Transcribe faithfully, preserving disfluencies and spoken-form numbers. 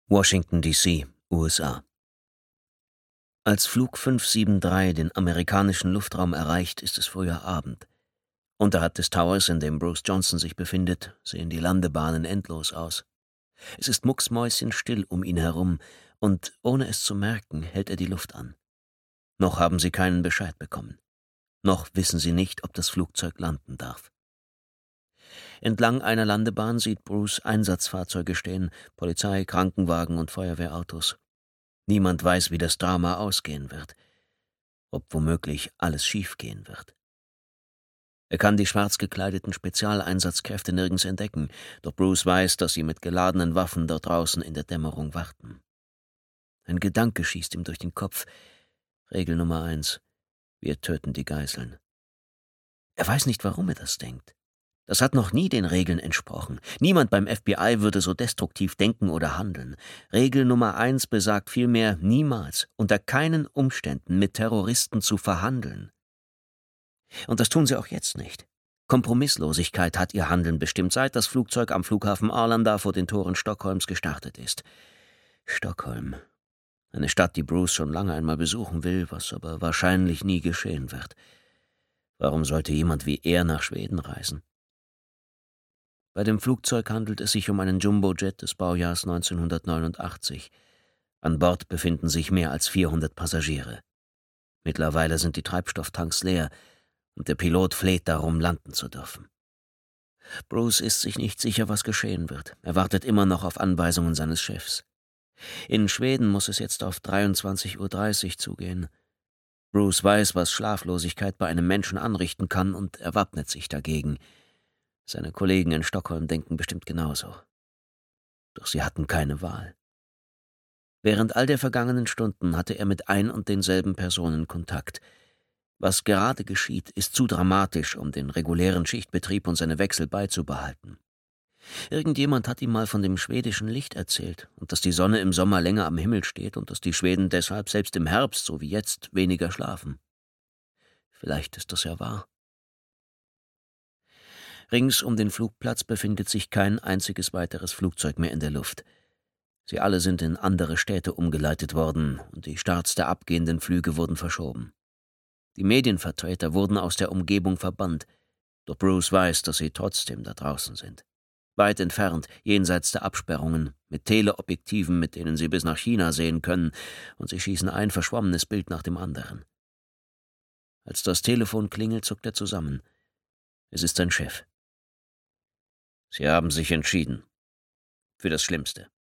Washington, D C, U S A. Als Flug fünf sieben drei den amerikanischen Luftraum erreicht, ist es früher Abend. Unterhalb des Towers, in dem Bruce Johnson sich befindet, sehen die Landebahnen endlos aus. Es ist mucksmäuschenstill um ihn herum, und ohne es zu merken, hält er die Luft an. Noch haben sie keinen Bescheid bekommen. Noch wissen sie nicht, ob das Flugzeug landen darf. Entlang einer Landebahn sieht Bruce Einsatzfahrzeuge stehen, Polizei, Krankenwagen und Feuerwehrautos. Niemand weiß, wie das Drama ausgehen wird, ob womöglich alles schiefgehen wird. Er kann die schwarz gekleideten Spezialeinsatzkräfte nirgends entdecken, doch Bruce weiß, dass sie mit geladenen Waffen dort draußen in der Dämmerung warten. Ein Gedanke schießt ihm durch den Kopf. Regel Nummer eins: Wir töten die Geiseln. Er weiß nicht, warum er das denkt. Das hat noch nie den Regeln entsprochen. Niemand beim F B I würde so destruktiv denken oder handeln. Regel Nummer eins besagt vielmehr, niemals, unter keinen Umständen mit Terroristen zu verhandeln. Und das tun sie auch jetzt nicht. Kompromisslosigkeit hat ihr Handeln bestimmt, seit das Flugzeug am Flughafen Arlanda vor den Toren Stockholms gestartet ist. Stockholm. Eine Stadt, die Bruce schon lange einmal besuchen will, was aber wahrscheinlich nie geschehen wird. Warum sollte jemand wie er nach Schweden reisen? Bei dem Flugzeug handelt es sich um einen Jumbojet des Baujahrs neunzehnhundertneunundachtzig. An Bord befinden sich mehr als vierhundert Passagiere. Mittlerweile sind die Treibstofftanks leer, und der Pilot fleht darum, landen zu dürfen. Bruce ist sich nicht sicher, was geschehen wird. Er wartet immer noch auf Anweisungen seines Chefs. In Schweden muss es jetzt auf dreiundzwanzig Uhr dreißig zugehen. Bruce weiß, was Schlaflosigkeit bei einem Menschen anrichten kann, und er wappnet sich dagegen. Seine Kollegen in Stockholm denken bestimmt genauso. Doch sie hatten keine Wahl. Während all der vergangenen Stunden hatte er mit ein und denselben Personen Kontakt. Was gerade geschieht, ist zu dramatisch, um den regulären Schichtbetrieb und seine Wechsel beizubehalten. Irgendjemand hat ihm mal von dem schwedischen Licht erzählt und dass die Sonne im Sommer länger am Himmel steht und dass die Schweden deshalb selbst im Herbst, so wie jetzt, weniger schlafen. Vielleicht ist das ja wahr. Rings um den Flugplatz befindet sich kein einziges weiteres Flugzeug mehr in der Luft. Sie alle sind in andere Städte umgeleitet worden und die Starts der abgehenden Flüge wurden verschoben. Die Medienvertreter wurden aus der Umgebung verbannt, doch Bruce weiß, dass sie trotzdem da draußen sind. Weit entfernt, jenseits der Absperrungen, mit Teleobjektiven, mit denen sie bis nach China sehen können, und sie schießen ein verschwommenes Bild nach dem anderen. Als das Telefon klingelt, zuckt er zusammen. Es ist sein Chef. Sie haben sich entschieden. Für das Schlimmste.